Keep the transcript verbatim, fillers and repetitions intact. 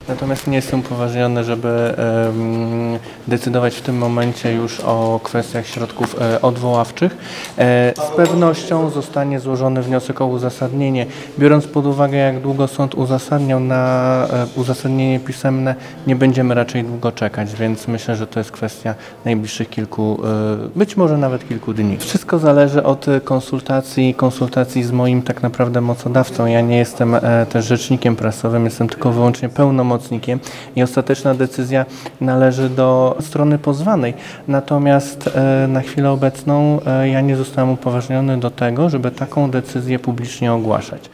natomiast nie jestem upoważniony, żeby em, decydować w tym momencie już o kwestiach środków e, odwoławczych. E, z pewnością zostanie złożony wniosek o uzasadnienie. Biorąc pod uwagę, jak długo sąd uzasadniał na e, uzasadnienie pisemne, nie będziemy raczej długo czekać, więc myślę, że to jest kwestia najbliższych kilku, e, być może nawet kilku dni. Wszystko zależy od konsultacji, konsultacji z moim tak naprawdę mocodawcą. Ja nie jestem e, też rzecznikiem prasowym, jestem tylko wyłącznie pełnomocnikiem i ostateczna decyzja należy do strony pozwanej. Natomiast e, na chwilę obecną e, ja nie zostałem upoważniony do tego, żeby taką decyzję publicznie ogłaszać.